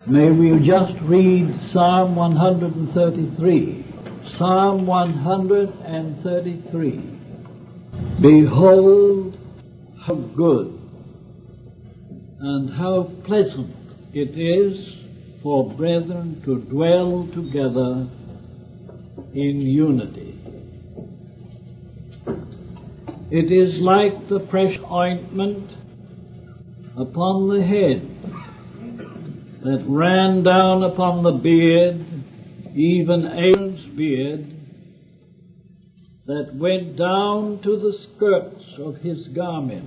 May we just read Psalm 133. Psalm 133. Behold, how good and how pleasant it is for brethren to dwell together in unity. It is like the precious ointment upon the head that ran down upon the beard, even Aaron's beard, that went down to the skirts of his garments,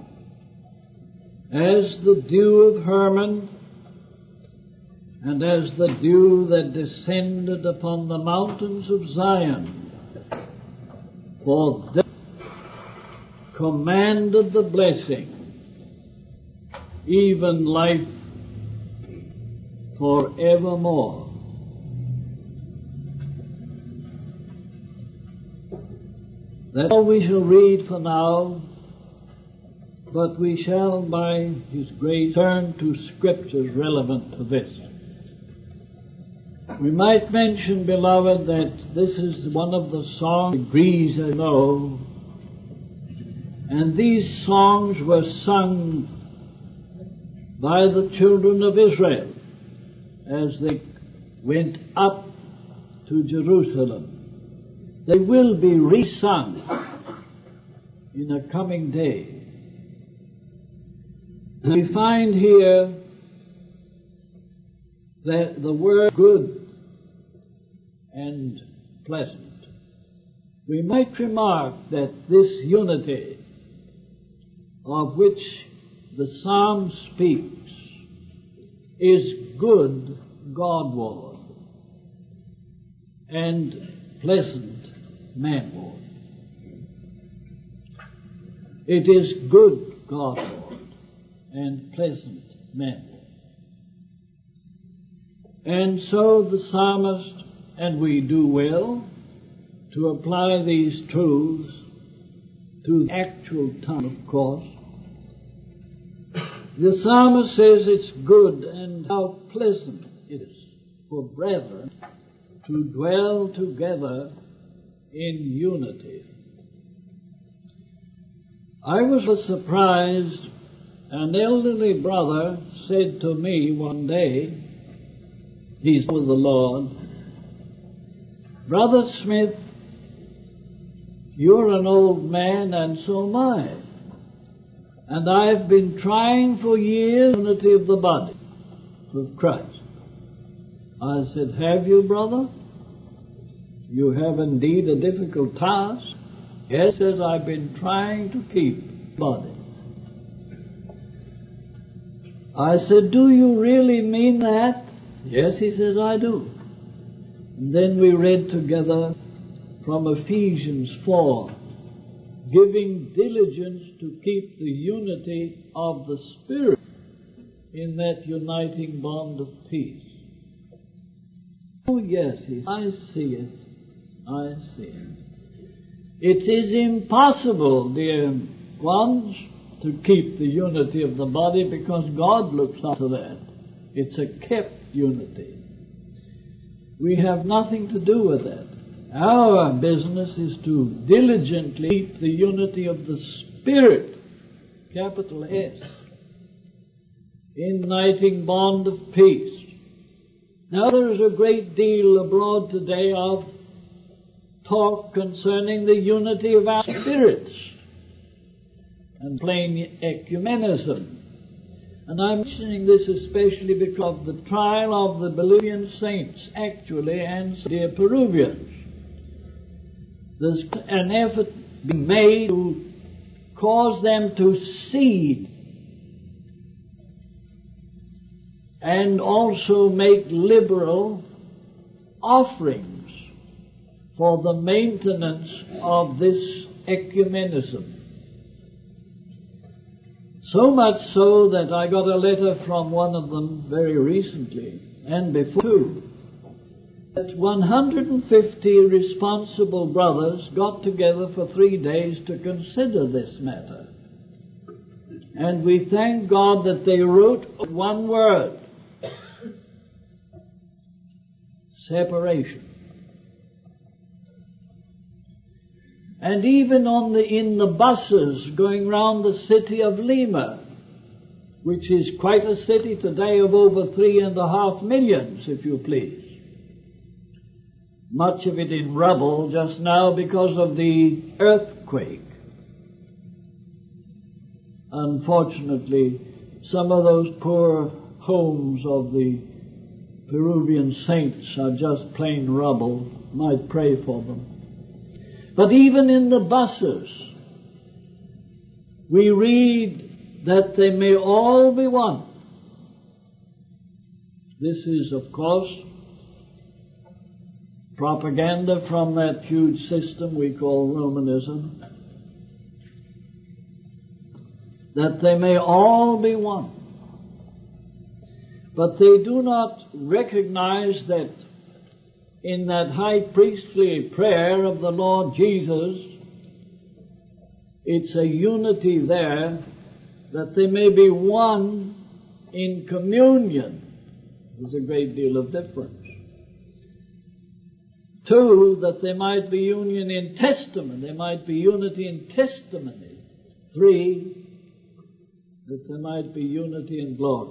as the dew of Hermon, and as the dew that descended upon the mountains of Zion. For they commanded the blessing, even life forevermore. That's all we shall read for now, but we shall, by His grace, turn to scriptures relevant to this. We might mention, beloved, that this is one of the songs degrees I know, and these songs were sung by the children of Israel as they went up to Jerusalem. They will be re-sung in a coming day. We find here that the word good and pleasant. We might remark that this unity of which the psalm speaks is good Godward and pleasant manward. It is good Godward and pleasant manward. And so the psalmist, and we do well to apply these truths to the actual time, of course. The psalmist says it's good and how pleasant it is for brethren to dwell together in unity. I was surprised. An elderly brother said to me one day, he's with the Lord, "Brother Smith, you're an old man and so am I. And I've been trying for years unity of the body with Christ." I said, "Have you, brother? You have indeed a difficult task." Yes, he says, "I've been trying to keep body." I said, "Do you really mean that?" "Yes," he says, "I do." And then we read together from Ephesians 4, giving diligence to keep the unity of the Spirit in that uniting bond of peace. Oh yes, he says, I see it. I see it. It is impossible, dear ones, to keep the unity of the body because God looks after that. It's a kept unity. We have nothing to do with that. Our business is to diligently keep the unity of the Spirit, capital S, uniting bond of peace. Now there is a great deal abroad today of talk concerning the unity of our spirits and plain ecumenism. And I'm mentioning this especially because of the trial of the Bolivian saints, actually, and dear Peruvians. There's an effort being made to cause them to seed and also make liberal offerings for the maintenance of this ecumenism. So much so that I got a letter from one of them very recently, and before too, that 150 responsible brothers got together for 3 days to consider this matter. And we thank God that they wrote one word, separation. And even in the buses going round the city of Lima, which is quite a city today of over 3.5 million, if you please. Much of it in rubble just now because of the earthquake. Unfortunately, some of those poor homes of the Peruvian saints are just plain rubble. Might pray for them. But even in the buses, we read that they may all be one. This is, of course, propaganda from that huge system we call Romanism. That they may all be one. But they do not recognize that in that high priestly prayer of the Lord Jesus, it's a unity there, that they may be one in communion. There's a great deal of difference. 2, that there might be union in testament. There might be unity in testimony. 3, that there might be unity in glory.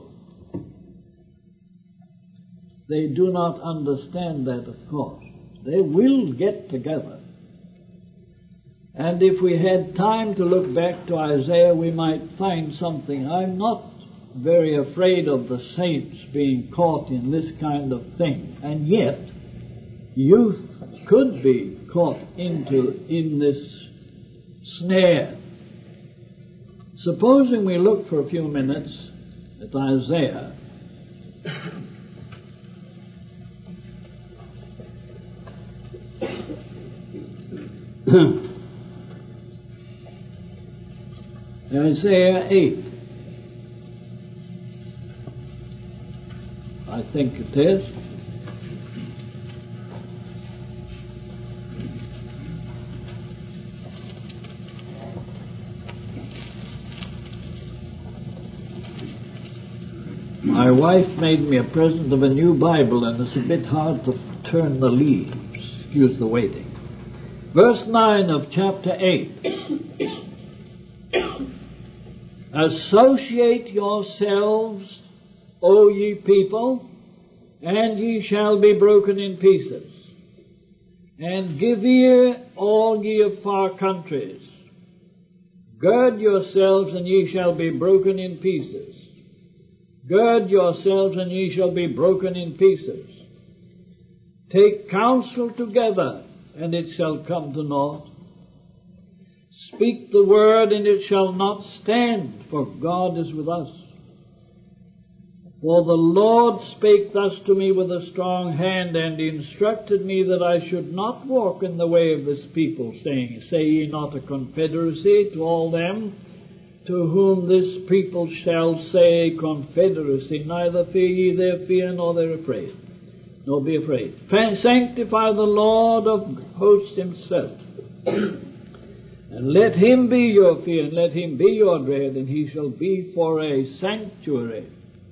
They do not understand that, of course. They will get together. And if we had time to look back to Isaiah, we might find something. I'm not very afraid of the saints being caught in this kind of thing. And yet, youth could be caught in this snare. Supposing we look for a few minutes at Isaiah. Isaiah 8. I think it is. My wife made me a present of a new Bible, and it's a bit hard to turn the leaves. Excuse the waiting. Verse 9 of chapter 8. Associate yourselves, O ye people, and ye shall be broken in pieces. And give ear, all ye of far countries. Gird yourselves, and ye shall be broken in pieces. Gird yourselves, and ye shall be broken in pieces. Take counsel together, and it shall come to naught. Speak the word, and it shall not stand, for God is with us. For the Lord spake thus to me with a strong hand, and instructed me that I should not walk in the way of this people, saying, Say ye not a confederacy to all them to whom this people shall say confederacy, neither fear ye their fear, nor their afraid. Nor be afraid. Sanctify the Lord of hosts himself. And let him be your fear, and let him be your dread, and he shall be for a sanctuary.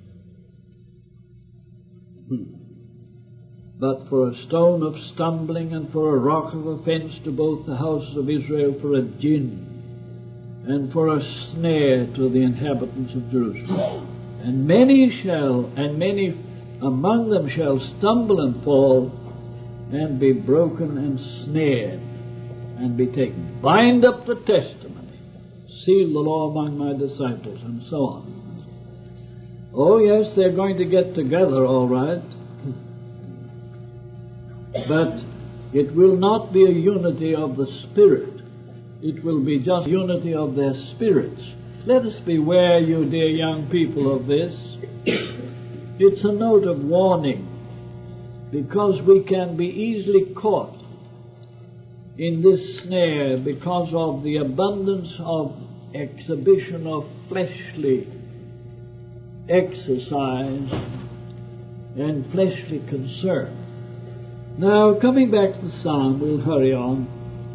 But for a stone of stumbling, and for a rock of offense to both the houses of Israel, for a gin, and for a snare to the inhabitants of Jerusalem. And many among them shall stumble and fall, and be broken and snared, and be taken. Bind up the testimony, seal the law among my disciples, and so on. Oh yes, they're going to get together, all right. But it will not be a unity of the Spirit. It will be just unity of their spirits. Let us beware, you dear young people, of this. It's a note of warning, because we can be easily caught in this snare because of the abundance of exhibition of fleshly exercise and fleshly concern. Now, coming back to the psalm, we'll hurry on.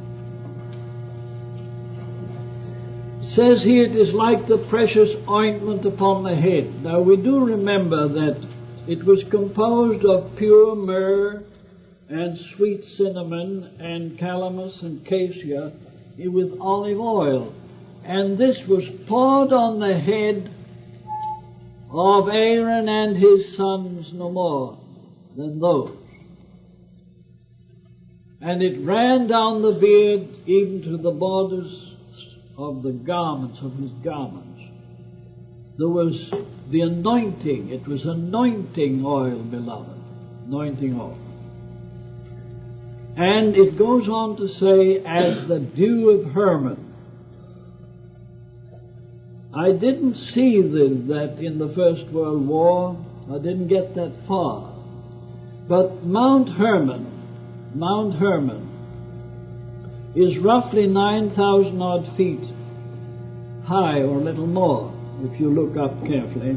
It says here, it is like the precious ointment upon the head. Now, we do remember that it was composed of pure myrrh and sweet cinnamon and calamus and cassia with olive oil. And this was poured on the head of Aaron and his sons no more than those. And it ran down the beard even to the borders of the garments, of his garments. There was the anointing. It was anointing oil, beloved. Anointing oil. And it goes on to say, as the dew of Hermon. I didn't see that in the First World War. I didn't get that far. But Mount Hermon is roughly 9,000 odd feet high, or a little more, if you look up carefully.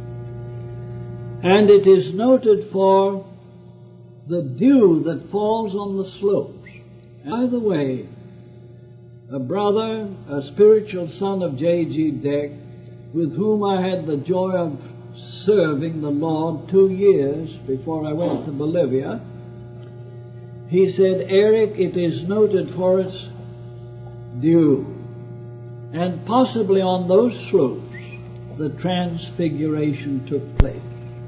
And it is noted for the dew that falls on the slopes. And by the way, a brother, a spiritual son of J.G. Deck, with whom I had the joy of serving the Lord 2 years before I went to Bolivia, he said, Eric, it is noted for its dew. And possibly on those slopes the transfiguration took place.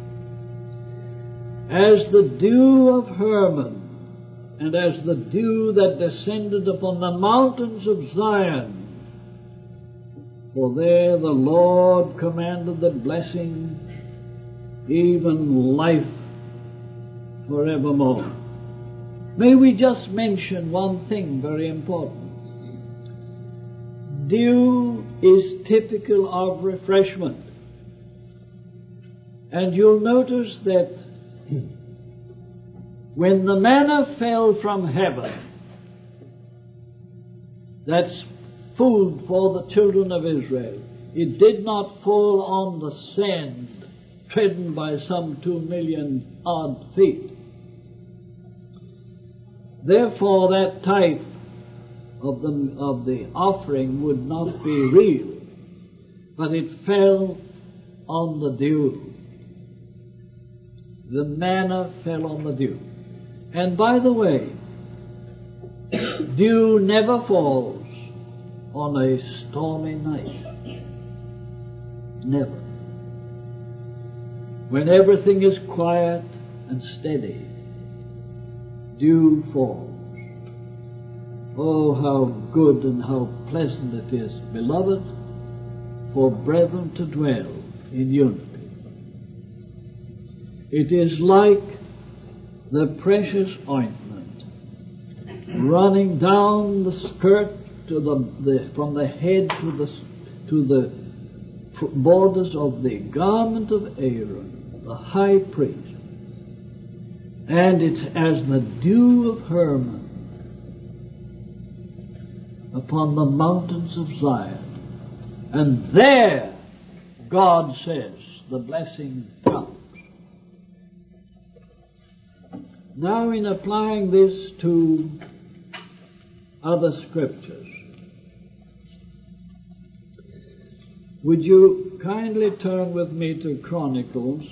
As the dew of Hermon, and as the dew that descended upon the mountains of Zion, for there the Lord commanded the blessing, even life forevermore. May we just mention one thing very important. Dew is typical of refreshment. And you'll notice that when the manna fell from heaven, that's food for the children of Israel, it did not fall on the sand trodden by some 2 million odd feet. Therefore, that type of the offering would not be real, but it fell on the dew. The manna fell on the dew. And by the way, dew never falls on a stormy night. Never. When everything is quiet and steady, dew falls. Oh, how good and how pleasant it is, beloved, for brethren to dwell in unity. It is like the precious ointment running down the skirt to from the head to the borders of the garment of Aaron, the high priest. And it's as the dew of Hermon upon the mountains of Zion. And there, God says, the blessing comes. Now, in applying this to other scriptures, would you kindly turn with me to Chronicles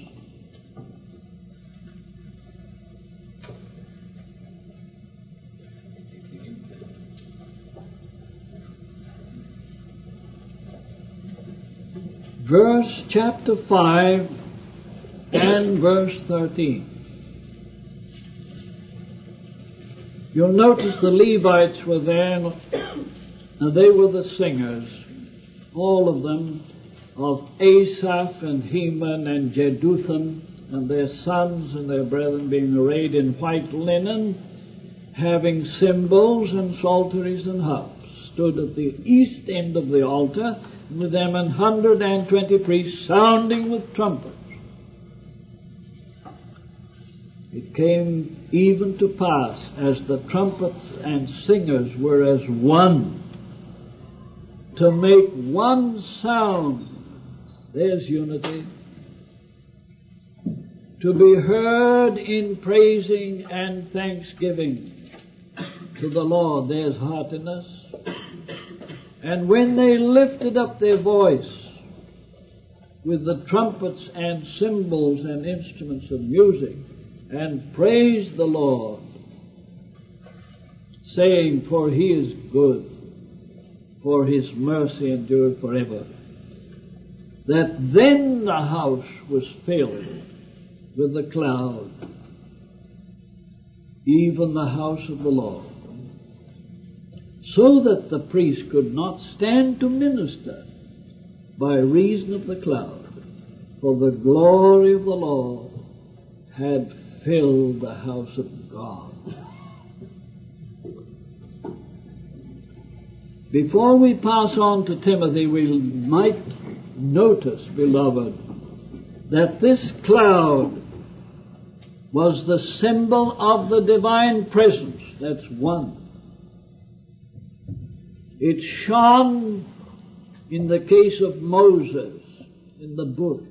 chapter 5 and verse 13. You'll notice the Levites were there, and they were the singers, all of them, of Asaph and Heman and Jeduthun, and their sons and their brethren being arrayed in white linen, having cymbals and psalteries and harps, stood at the east end of the altar, with them 120 priests sounding with trumpets. It came even to pass, as the trumpets and singers were as one, to make one sound, there's unity, to be heard in praising and thanksgiving to the Lord, there's heartiness. And when they lifted up their voice with the trumpets and cymbals and instruments of music and praised the Lord, saying, for he is good, for his mercy endureth forever, that then the house was filled with the cloud, even the house of the Lord, so that the priest could not stand to minister by reason of the cloud, for the glory of the Lord had filled the house of God. Before we pass on to Timothy, we might notice, beloved, that this cloud was the symbol of the divine presence. That's one. It shone in the case of Moses in the bush.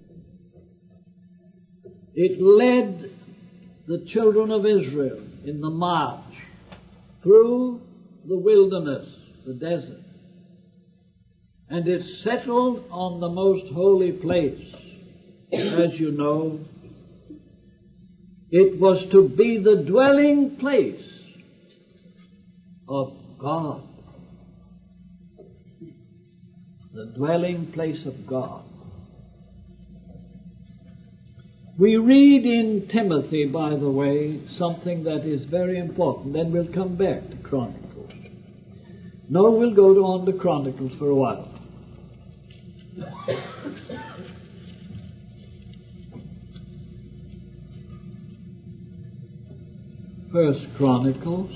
It led the children of Israel in the march through the wilderness, the desert. And it settled on the most holy place. As you know, it was to be the dwelling place of God. The dwelling place of God. We read in Timothy, by the way, something that is very important. Then we'll come back to Chronicles. No, we'll go on to Chronicles for a while. First Chronicles.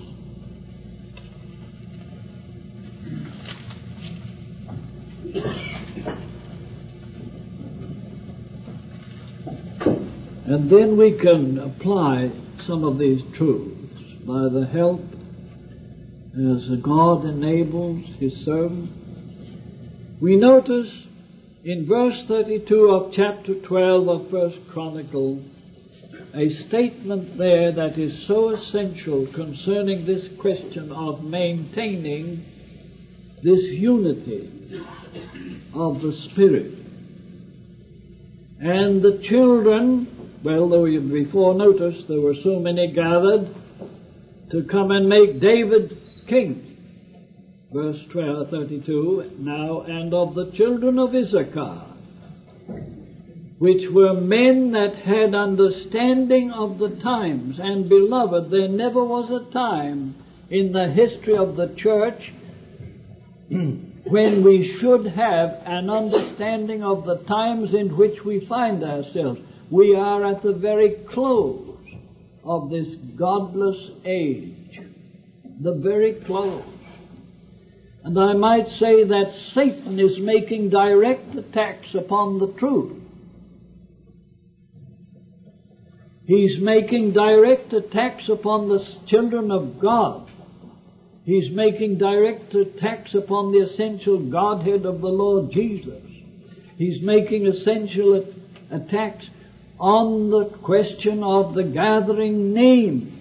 And then we can apply some of these truths by the help as God enables His servant. We notice in verse 32 of chapter 12 of First Chronicles a statement there that is so essential concerning this question of maintaining this unity of the Spirit. And the children, well, though you before noticed there were so many gathered to come and make David king. Verse 32, now, and of the children of Issachar, which were men that had understanding of the times. And beloved, there never was a time in the history of the church when we should have an understanding of the times in which we find ourselves. We are at the very close of this godless age. The very close. And I might say that Satan is making direct attacks upon the truth. He's making direct attacks upon the children of God. He's making direct attacks upon the essential Godhead of the Lord Jesus. He's making essential attacks on the question of the gathering name.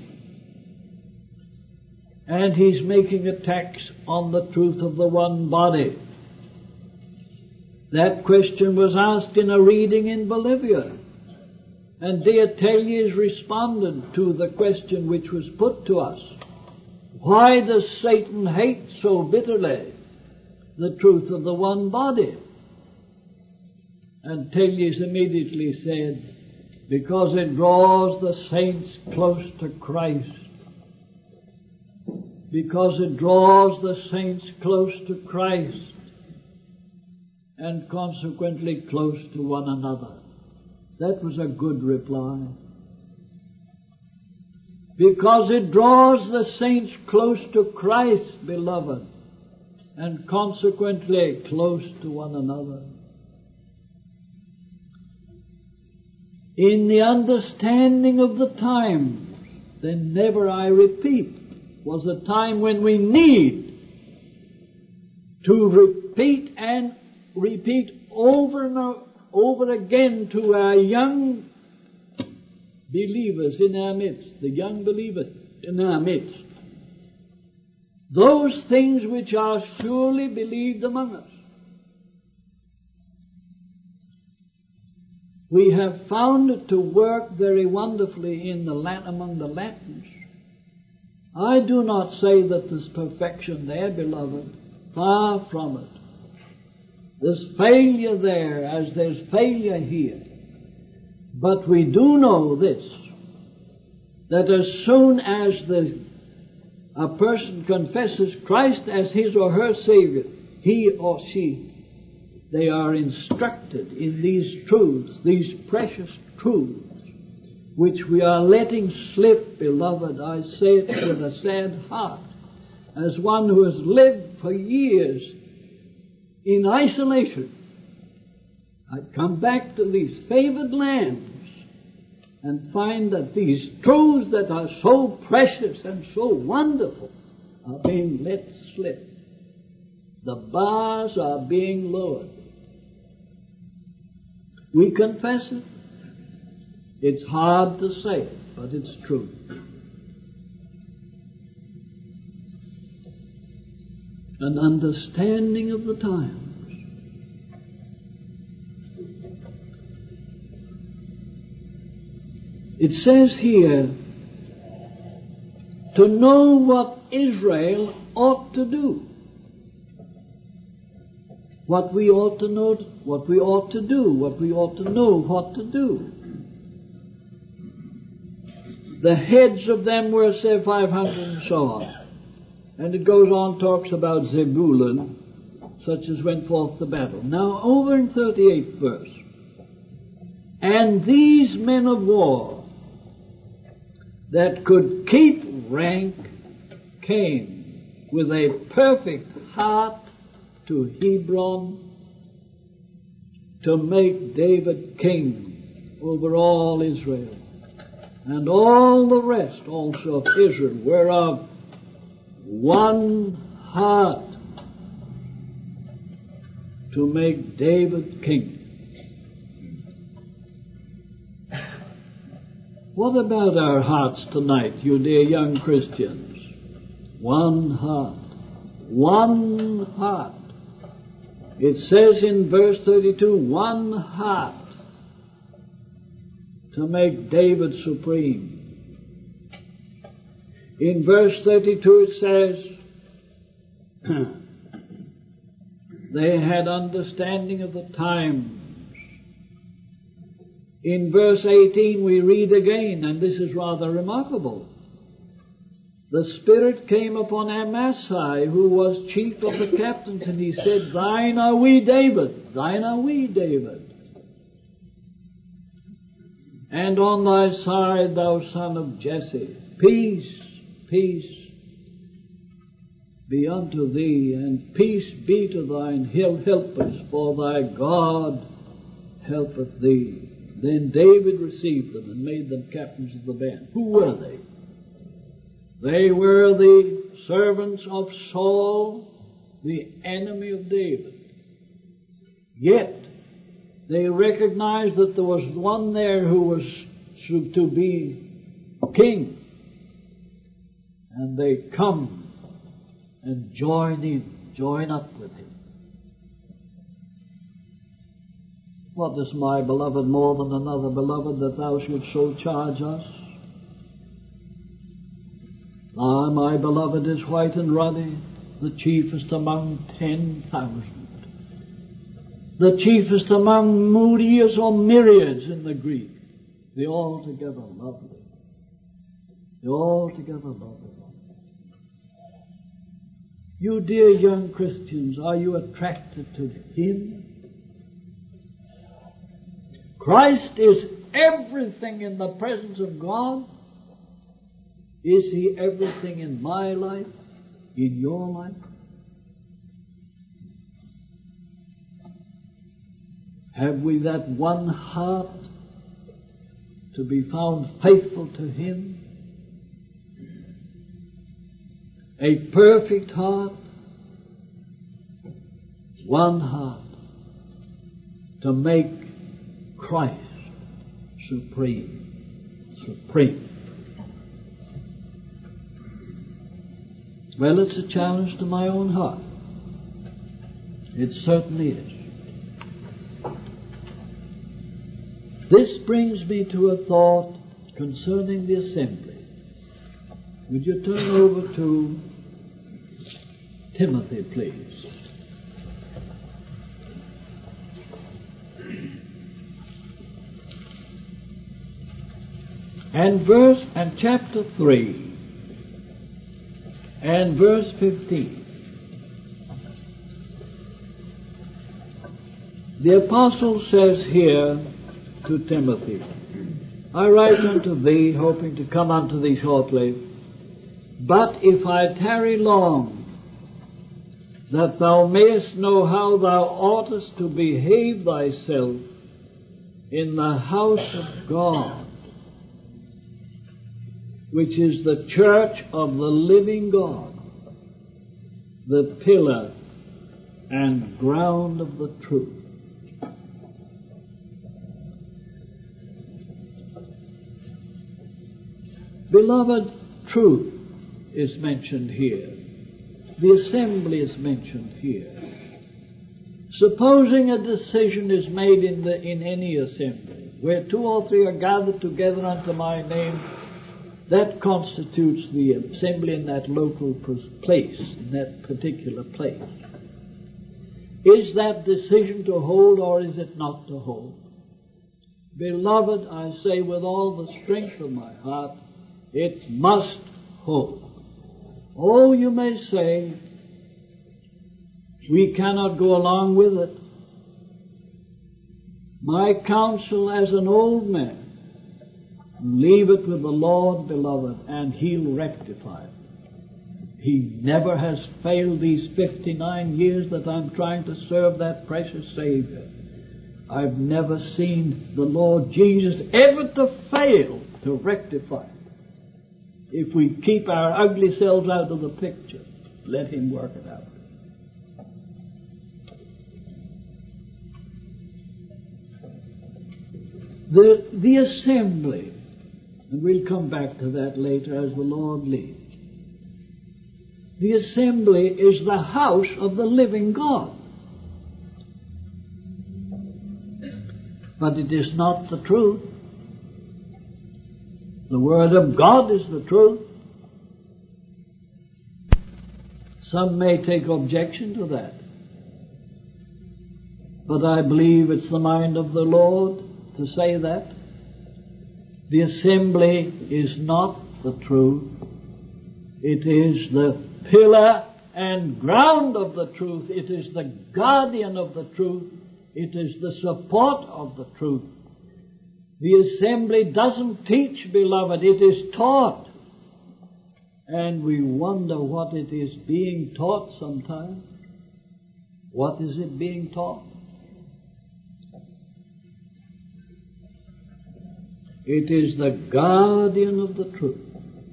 And he's making attacks on the truth of the one body. That question was asked in a reading in Bolivia. And Deatellius responded to the question which was put to us. Why does Satan hate so bitterly the truth of the one body? And Tellius immediately said, because it draws the saints close to Christ. Because it draws the saints close to Christ and consequently close to one another. That was a good reply. Because it draws the saints close to Christ, beloved, and consequently close to one another. In the understanding of the times, then never, I repeat, was a time when we need to repeat and repeat over and over again to our young believers in our midst, the young believers in our midst, those things which are surely believed among us. We have found it to work very wonderfully in among the Latins, I do not say that there's perfection there, beloved. Far from it. There's failure there as there's failure here. But we do know this, that as soon as a person confesses Christ as his or her Savior, he or she, they are instructed in these truths, these precious truths, which we are letting slip, beloved. I say it with a sad heart, as one who has lived for years in isolation. I'd come back to these favored lands and find that these truths that are so precious and so wonderful are being let slip. The bars are being lowered. We confess it. It's hard to say it, but it's true. An understanding of the times. It says here, to know what Israel ought to do. What we ought to know, what we ought to do, what we ought to know what to do. The heads of them were, say, 500 and so on. And it goes on, talks about Zebulun, such as went forth to battle. Now, over in 38th verse. And these men of war that could keep rank came with a perfect heart to Hebron to make David king over all Israel. And all the rest also of Israel were of one heart to make David king. What about our hearts tonight, you dear young Christians? One heart. One heart. It says in verse 32, one heart to make David supreme. In verse 32 it says, they had understanding of the times. In verse 18 we read again, and this is rather remarkable. The Spirit came upon Amasai, who was chief of the captains, and he said, thine are we, David, thine are we, David. And on thy side, thou son of Jesse, peace, peace be unto thee, and peace be to thine helpers, for thy God helpeth thee. Then David received them and made them captains of the band. Who were they? They were the servants of Saul, the enemy of David. Yet they recognized that there was one there who was to be king. And they come and join up with him. What is my beloved more than another beloved that thou shouldst so charge us? Ah, my beloved is white and ruddy, the chiefest among 10,000. The chiefest among myriads or myriads in the Greek. The altogether lovely. The altogether lovely. You dear young Christians, are you attracted to him? Christ is everything in the presence of God. Is he everything in my life, in your life? Have we that one heart to be found faithful to him? A perfect heart, one heart to make Christ supreme. Supreme. Well, it's a challenge to my own heart. It certainly is. This brings me to a thought concerning the assembly. Would you turn over to Timothy, please? And chapter 3 and verse 15. The apostle says here to Timothy, I write unto thee, hoping to come unto thee shortly, but if I tarry long, that thou mayest know how thou oughtest to behave thyself in the house of God, which is the church of the living God, the pillar and ground of the truth. Beloved, truth is mentioned here. The assembly is mentioned here. Supposing a decision is made in any assembly, where 2 or 3 are gathered together unto my name, that constitutes the assembly in that local place, in that particular place. Is that decision to hold or is it not to hold? Beloved, I say with all the strength of my heart, it must hold. Oh, you may say, we cannot go along with it. My counsel as an old man, leave it with the Lord, beloved, and He'll rectify it. He never has failed these 59 years that I'm trying to serve that precious Savior. I've never seen the Lord Jesus ever to fail to rectify it. If we keep our ugly selves out of the picture, let Him work it out. The assembly, and we'll come back to that later as the Lord leads. The assembly is the house of the living God. But it is not the truth. The Word of God is the truth. Some may take objection to that. But I believe it's the mind of the Lord to say that. The assembly is not the truth. It is the pillar and ground of the truth. It is the guardian of the truth. It is the support of the truth. The assembly doesn't teach, beloved, it is taught. And we wonder what it is being taught sometimes. What is it being taught? It is the guardian of the truth.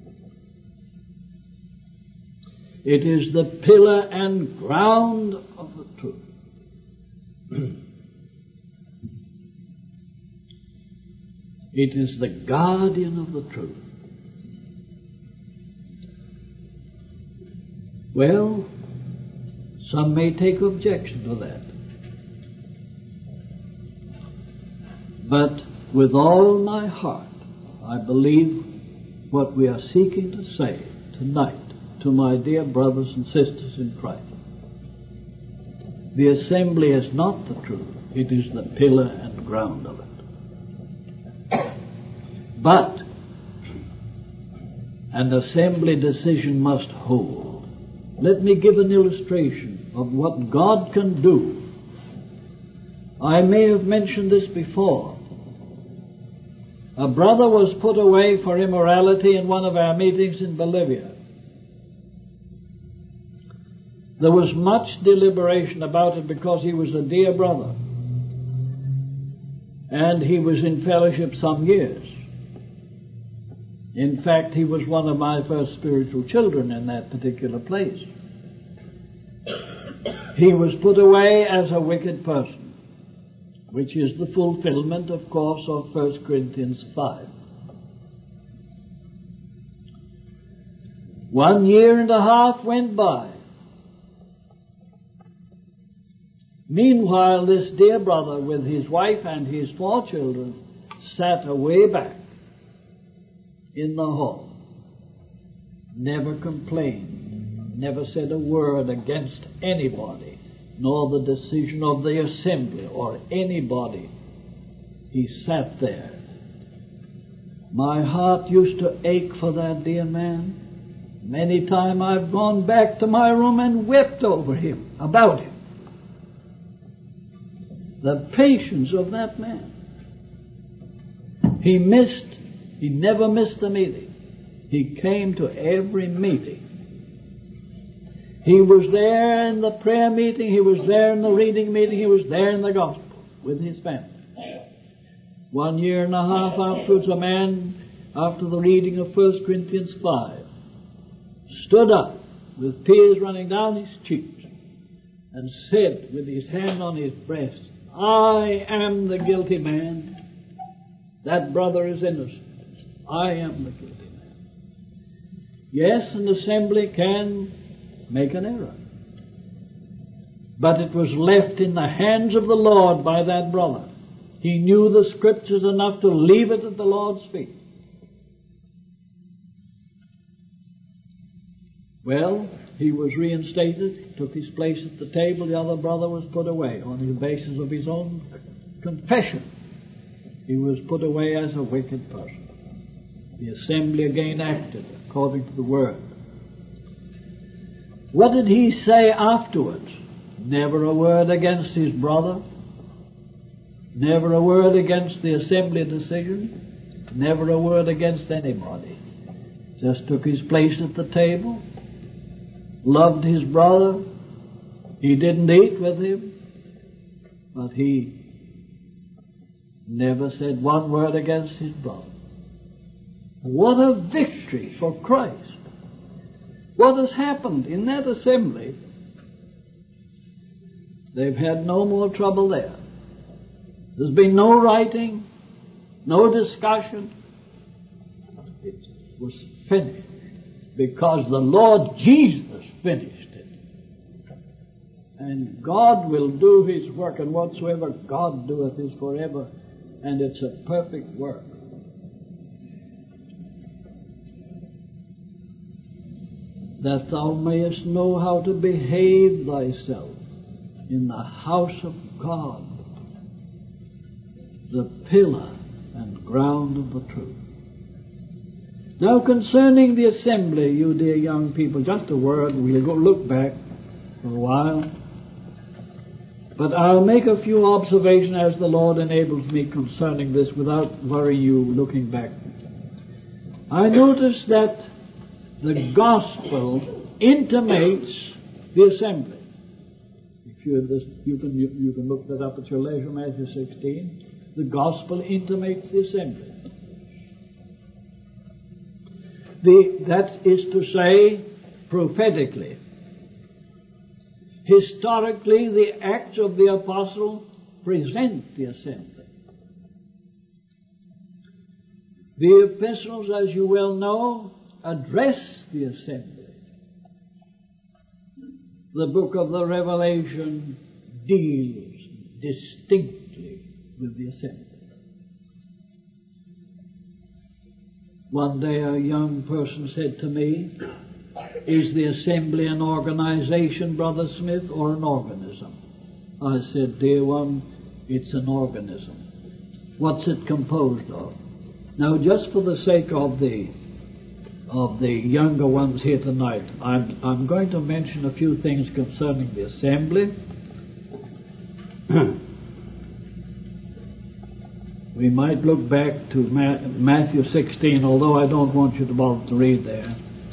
It is the pillar and ground of the truth. It is the guardian of the truth. Well, some may take objection to that. But with all my heart, I believe what we are seeking to say tonight to my dear brothers and sisters in Christ. The assembly is not the truth. It is the pillar and ground of it. But an assembly decision must hold. Let me give an illustration of what God can do. I may have mentioned this before. A brother was put away for immorality in one of our meetings in Bolivia. There was much deliberation about it because he was a dear brother. And he was in fellowship some years. In fact, he was one of my first spiritual children in that particular place. He was put away as a wicked person, which is the fulfillment, of course, of 1 Corinthians 5. 1 year and a half went by. Meanwhile, this dear brother with his wife and his 4 children sat away back in the hall. never complained, never said a word against anybody, nor the decision of the assembly or anybody. He sat there. My heart used to ache for that dear man. Many times I've gone back to my room and wept over him, about him. The patience of that man. He never missed a meeting. He came to every meeting. He was there in the prayer meeting, he was there in the reading meeting, he was there in the gospel with his family. 1 year and a half afterwards, a man, after the reading of 1 Corinthians 5, stood up with tears running down his cheeks and said with his hand on his breast, I am the guilty man. That brother is innocent. I am the guilty man. Yes, an assembly can make an error. But it was left in the hands of the Lord by that brother. He knew the Scriptures enough to leave it at the Lord's feet. Well, he was reinstated, took his place at the table. The other brother was put away on the basis of his own confession. He was put away as a wicked person. The assembly again acted according to the word. What did he say afterwards? Never a word against his brother. Never a word against the assembly decision. Never a word against anybody. Just took his place at the table. Loved his brother. He didn't eat with him, but he never said one word against his brother. What a victory for Christ. What has happened in that assembly? They've had no more trouble there. There's been no writing, no discussion. It was finished because the Lord Jesus finished it. And God will do His work, and whatsoever God doeth is forever, and it's a perfect work. That thou mayest know how to behave thyself in the house of God, the pillar and ground of the truth. Now concerning the assembly, you dear young people, just a word, we'll go look back for a while. But I'll make a few observations as the Lord enables me concerning this without worrying you looking back. I notice that the gospel intimates the assembly. If you can look that up at your leisure, Matthew 16. The gospel intimates the assembly. That is to say, prophetically. Historically, the Acts of the Apostle present the assembly. The epistles, as you well know, address the assembly. The book of the Revelation deals distinctly with the assembly. One day a young person said to me, is the assembly an organization, Brother Smith, or an organism? I said, dear one, it's an organism. What's it composed of? Now, just for the sake of the younger ones here tonight, I'm going to mention a few things concerning the assembly. We might look back to Matthew 16, although I don't want you to bother to read there.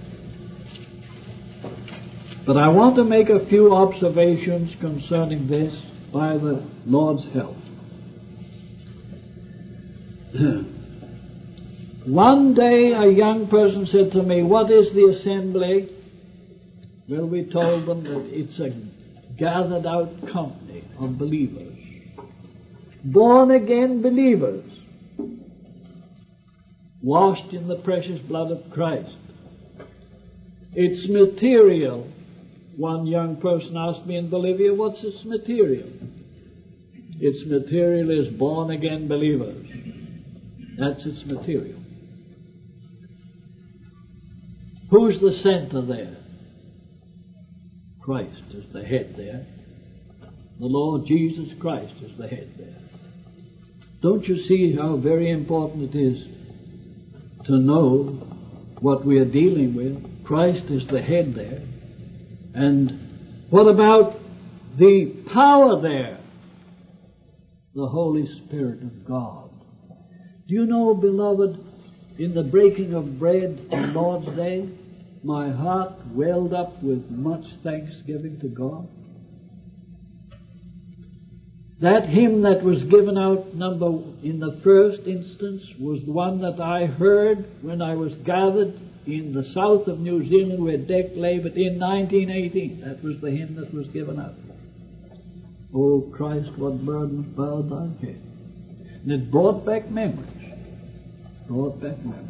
But I want to make a few observations concerning this by the Lord's help. One day a young person said to me, what is the assembly? Well, we told them that it's a gathered out company of believers. Born again believers. Washed in the precious blood of Christ. It's material. One young person asked me in Bolivia, what's its material? Its material is born again believers. That's its material. Who's the center there? Christ is the head there. The Lord Jesus Christ is the head there. Don't you see how very important it is to know what we are dealing with? Christ is the head there. And what about the power there? The Holy Spirit of God. Do you know, beloved, in the breaking of bread on Lord's Day, my heart welled up with much thanksgiving to God. That hymn that was given out in the first instance was the one that I heard when I was gathered in the south of New Zealand where Dick lay, but in 1918. That was the hymn that was given out. Oh Christ, what burdens bowed thy head. And it brought back memories. Brought back memories.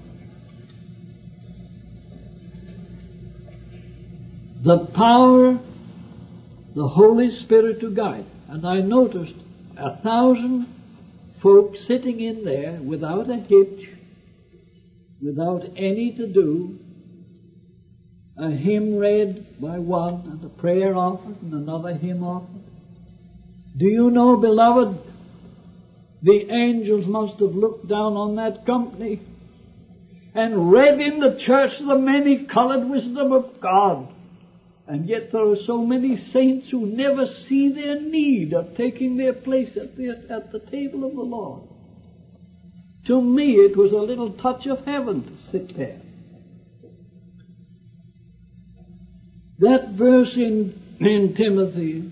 The power, the Holy Spirit to guide. And I noticed 1,000 folks sitting in there without a hitch, without any to do, a hymn read by one and a prayer offered and another hymn offered. Do you know, beloved, the angels must have looked down on that company and read in the church the many-colored wisdom of God. And yet there are so many saints who never see their need of taking their place at the table of the Lord. To me, it was a little touch of heaven to sit there. That verse in Timothy,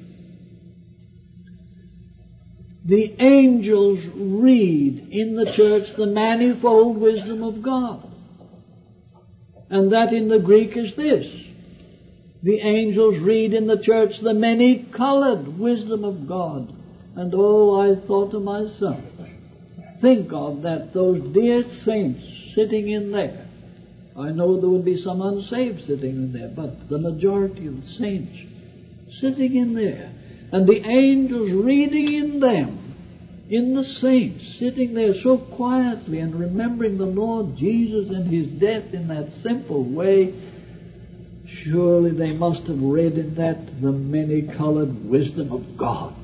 the angels read in the church the manifold wisdom of God. And that in the Greek is this. The angels read in the church the many-colored wisdom of God. And oh, I thought to myself, think of that, those dear saints sitting in there. I know there would be some unsaved sitting in there, but the majority of the saints sitting in there. And the angels reading in them, in the saints, sitting there so quietly and remembering the Lord Jesus and His death in that simple way. Surely they must have read in that the many-colored wisdom of God.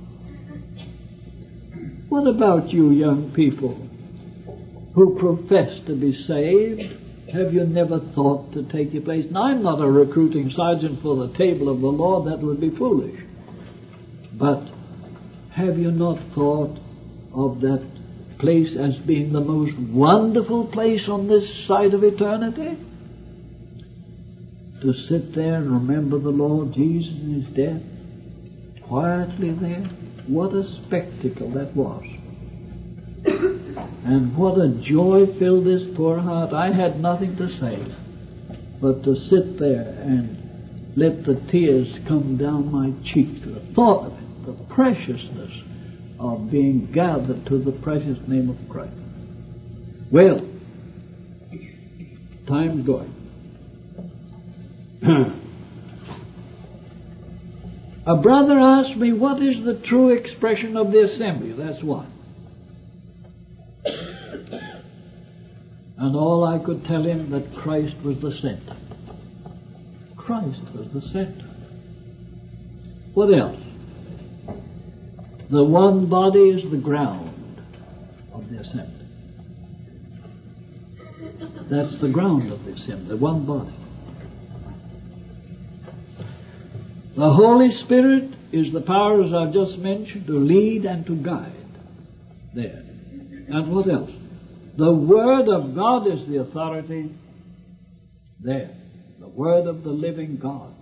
What about you young people who profess to be saved? Have you never thought to take your place? Now, I'm not a recruiting sergeant for the table of the Lord. That would be foolish. But have you not thought of that place as being the most wonderful place on this side of eternity? To sit there and remember the Lord Jesus and His death, quietly there. What a spectacle that was. And what a joy filled this poor heart. I had nothing to say but to sit there and let the tears come down my cheeks. The thought of it, the preciousness of being gathered to the precious name of Christ. Well, time's going. A brother asked me, what is the true expression of the assembly? That's one. And all I could tell him that Christ was the center. Christ was the center. What else? The one body is the ground of the assembly. That's the ground of the assembly, one body. The Holy Spirit is the power, as I've just mentioned, to lead and to guide. There. And what else? The Word of God is the authority. There. The Word of the living God.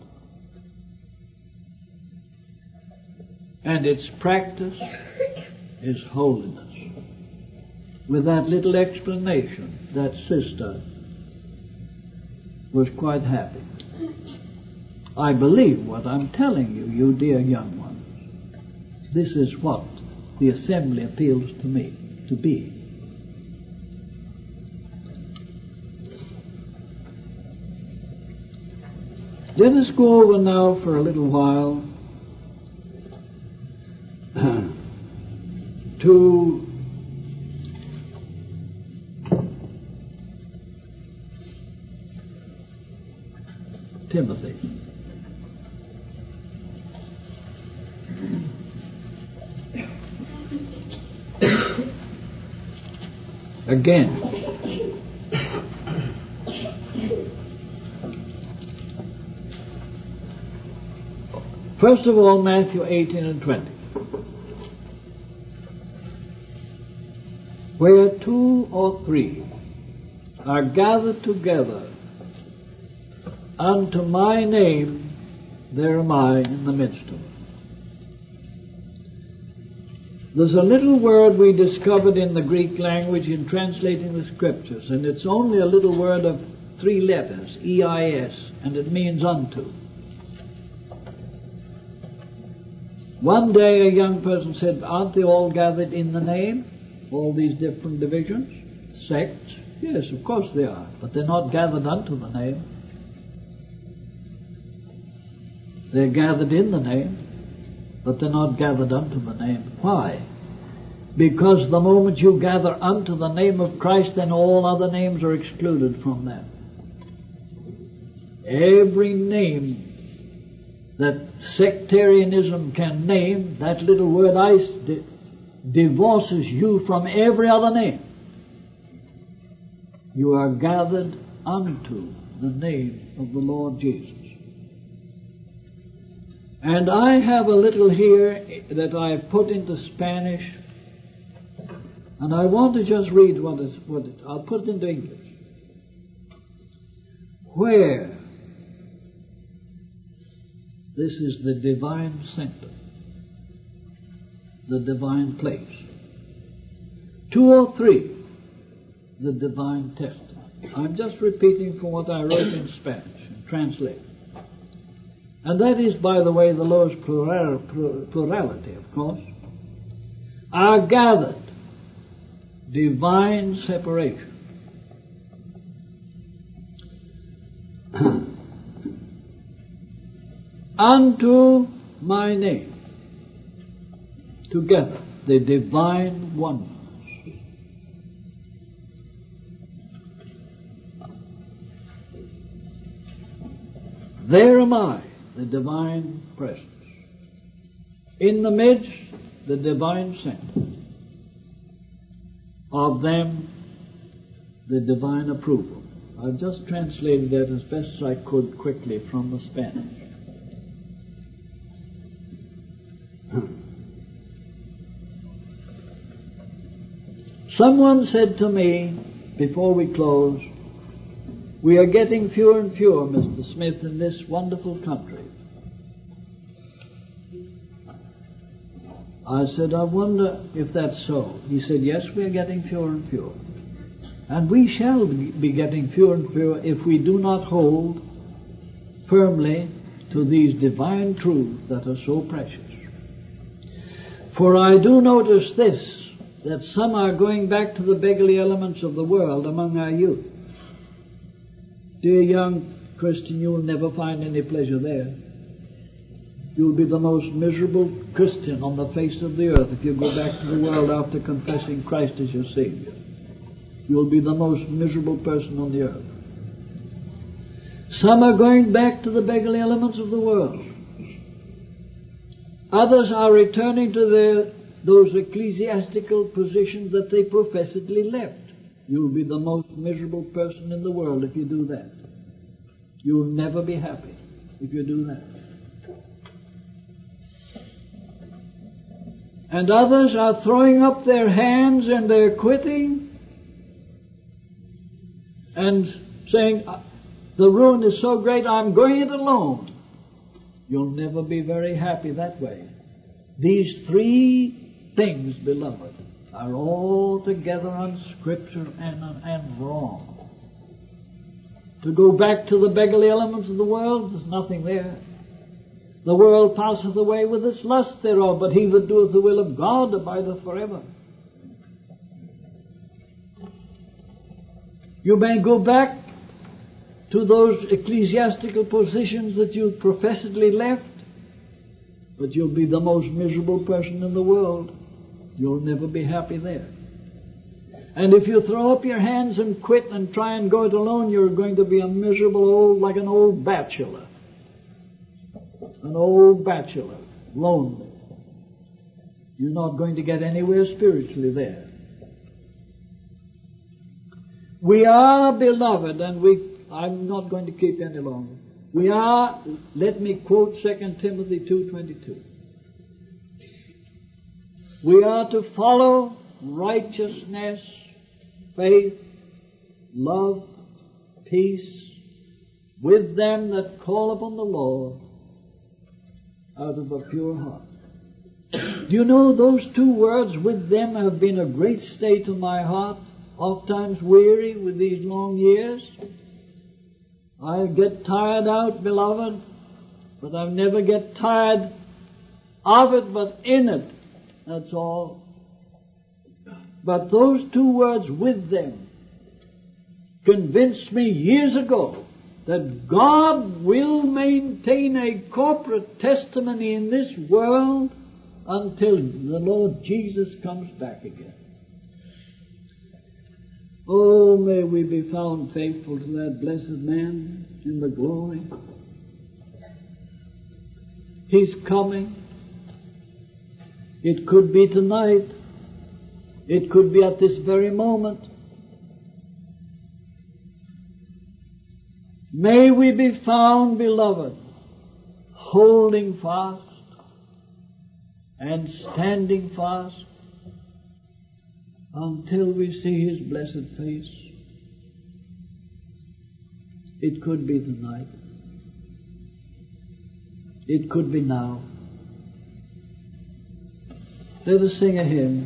And its practice is holiness. With that little explanation, that sister was quite happy. I believe what I'm telling you, you dear young ones. This is what the assembly appeals to me to be. Let us go over now for a little while to Timothy. Again, first of all, Matthew 18 and 20. Where two or three are gathered together unto my name, there am I in the midst of them. There's a little word we discovered in the Greek language in translating the Scriptures, and it's only a little word of 3 letters, E-I-S, and it means unto. One day a young person said, aren't they all gathered in the name? All these different divisions, sects? Yes, of course they are, but they're not gathered unto the name. They're gathered in the name, but they're not gathered unto the name. Why? Because the moment you gather unto the name of Christ, then all other names are excluded from that. Every name that sectarianism can name, that little word "I" divorces you from every other name. You are gathered unto the name of the Lord Jesus. And I have a little here that I've put into Spanish, and I want to just read I'll put it into English. Where, this is the divine center, the divine place. 2 or 3, the divine testament. I'm just repeating from what I wrote in Spanish and translated. And that is, by the way, the lowest plurality, of course, are gathered, divine separation. Unto my name, together, the divine oneness. There am I, the divine presence. In the midst, the divine center. Of them, the divine approval. I've just translated that as best as I could quickly from the Spanish. Someone said to me, before we close, we are getting fewer and fewer, Mr. Smith, in this wonderful country. I said, I wonder if that's so. He said, yes, we are getting fewer and fewer. And we shall be getting fewer and fewer if we do not hold firmly to these divine truths that are so precious. For I do notice this, that some are going back to the beggarly elements of the world among our youth. Dear young Christian, you'll never find any pleasure there. You'll be the most miserable Christian on the face of the earth if you go back to the world after confessing Christ as your Savior. You'll be the most miserable person on the earth. Some are going back to the beggarly elements of the world. Others are returning to those ecclesiastical positions that they professedly left. You'll be the most miserable person in the world if you do that. You'll never be happy if you do that. And others are throwing up their hands and they're quitting and saying, the ruin is so great, I'm going it alone. You'll never be very happy that way. These 3 things, beloved, are altogether unscriptural and wrong. To go back to the beggarly elements of the world, there's nothing there. The world passeth away with its lust thereof, but he that doeth the will of God abideth forever. You may go back to those ecclesiastical positions that you professedly left, but you'll be the most miserable person in the world. You'll never be happy there. And if you throw up your hands and quit and try and go it alone, you're going to be a miserable like an old bachelor. An old bachelor, lonely. You're not going to get anywhere spiritually there. We are beloved, and I'm not going to keep any longer. We are, let me quote 2 Timothy 2:22. We are to follow righteousness, faith, love, peace, with them that call upon the Lord out of a pure heart. Do you know those two words, with them, have been a great stay to my heart, oftentimes weary with these long years. I get tired out, beloved, but I never get tired of it, but in it. That's all. But those two words, with them, convinced me years ago that God will maintain a corporate testimony in this world until the Lord Jesus comes back again. Oh, may we be found faithful to that blessed man in the glory. He's coming. It could be tonight. It could be at this very moment. May we be found, beloved, holding fast and standing fast until we see His blessed face. It could be tonight. It could be now. Let us sing a hymn.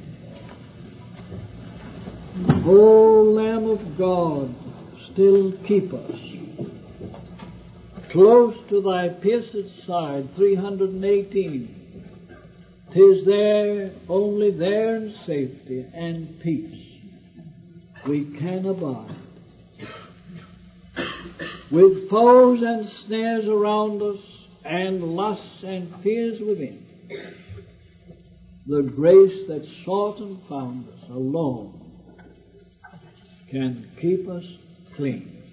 O Lamb of God, still keep us close to thy pierced side. 318. 'Tis there, only there in safety and peace we can abide. With foes and snares around us, and lusts and fears within, the grace that sought and found us alone can keep us clean.